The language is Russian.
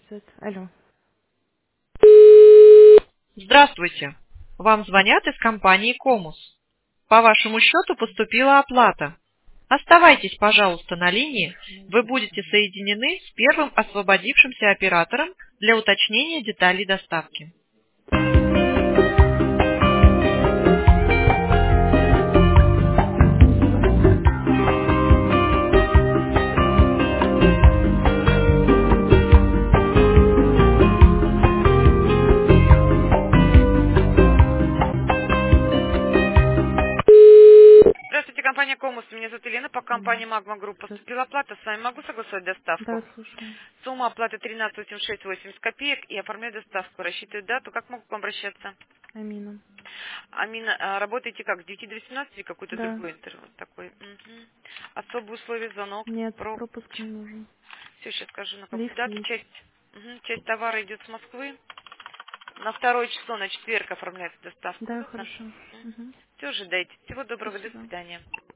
Алло. Здравствуйте. Вам звонят из компании «Комус». По вашему счету поступила оплата. Оставайтесь, пожалуйста, на линии. Вы будете соединены с первым освободившимся оператором для уточнения деталей доставки. Здравствуйте, компания «Комус». Меня зовут Елена. По компании «Магма Групп» Здравствуйте. поступила оплата. С вами могу согласовать доставку? Да, слушаю. Сумма оплаты 13,86,80 копеек и оформляю доставку. Рассчитываю дату. Как могу к вам обращаться? Амина. Амина, работаете как, с 9 до 18 или какой-то Да. другой интервал такой? Мгм. Особые условия, звонок, Нет, про... пропуск не нужен. Все, сейчас скажу, на какую Лифт дату. есть. Часть товара идет с Москвы. На 2 число, на четверг оформляется доставка. Да, Удобно? хорошо. Угу. Все, ожидайте. Всего доброго, до Спасибо. свидания.